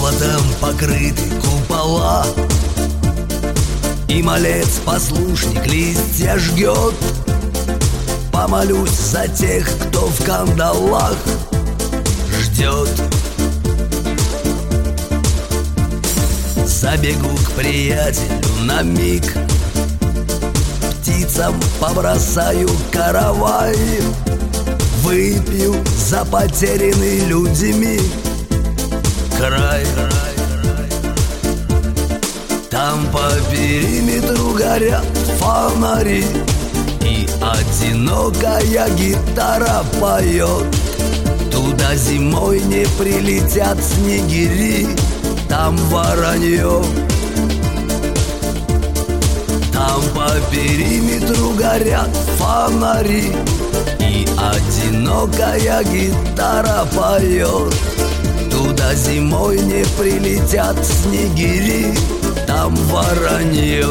Золотом покрыты купола, и малец-послушник листья жгет. Помолюсь за тех, кто в кандалах ждет. Забегу к приятелю на миг, птицам побросаю каравай, выпью за потерянный людьми край. Там по периметру горят фонари, и одинокая гитара поет. Туда зимой не прилетят снегири, там воронье. Там по периметру горят фонари, и одинокая гитара поет. Туда зимой не прилетят снегири, там воронье.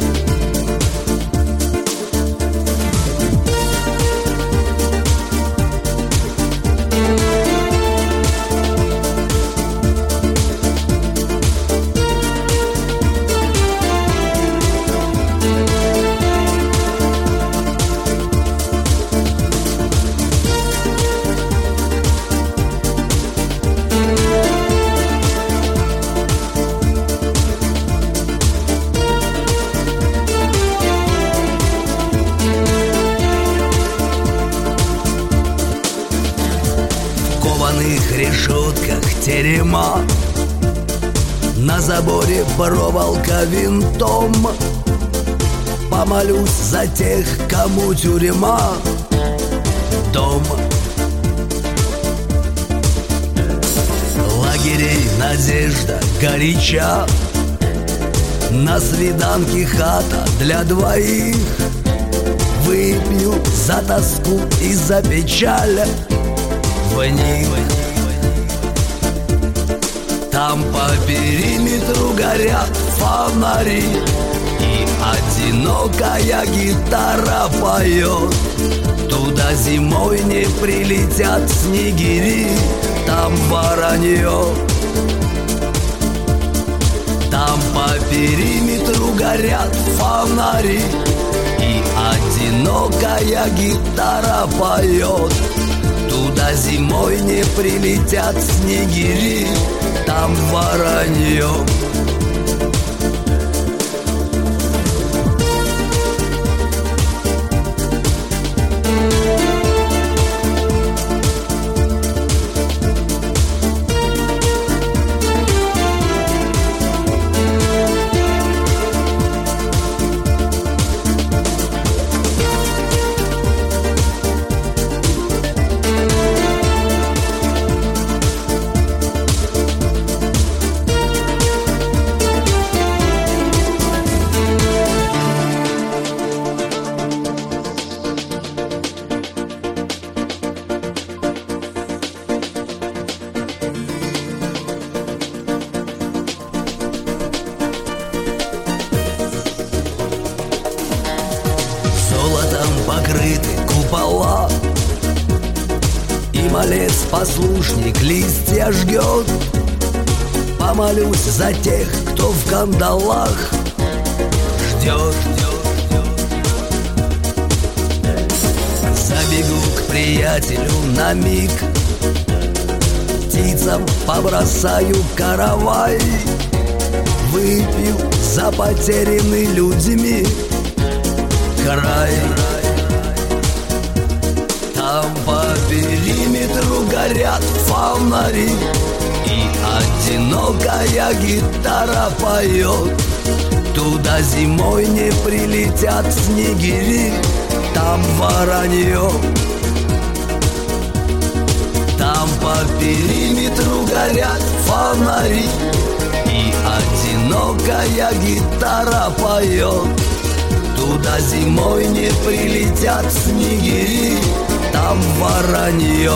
В решетках терема, на заборе проволока винтом. Помолюсь за тех, кому тюрьма дом. Лагерей надежда горяча, на свиданке хата для двоих. Выпью за тоску и за печаль в них. Там по периметру горят фонари, и одинокая гитара поет. Туда зимой не прилетят снегири, там воронье. Там по периметру горят фонари, и одинокая гитара поет. Туда зимой не прилетят снегири, там воронье. Покрыты купола, и малец-послушник листья жгет. Помолюсь за тех, кто в кандалах ждет. Забегу к приятелю на миг, птицам побросаю каравай, выпью за потерянный людьми край. Там по периметру горят фонари, и одинокая гитара поет. Туда зимой не прилетят снегири, там воронье. Там по периметру горят фонари, и одинокая гитара поет. Туда зимой не прилетят снегири, там воронье.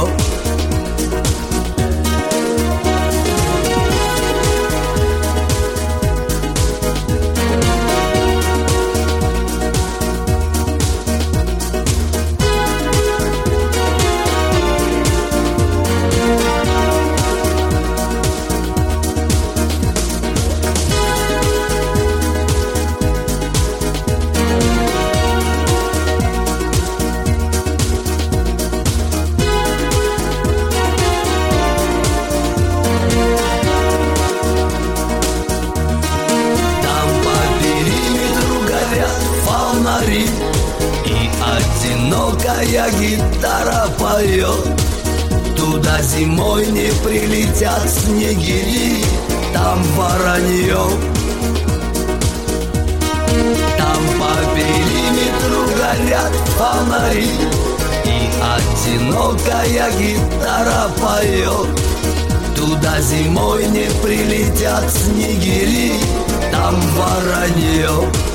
зимой не прилетят снегири, там воронье. Там по периметру горят фонари, и одинокая гитара поет. Туда зимой не прилетят снегири, там воронье.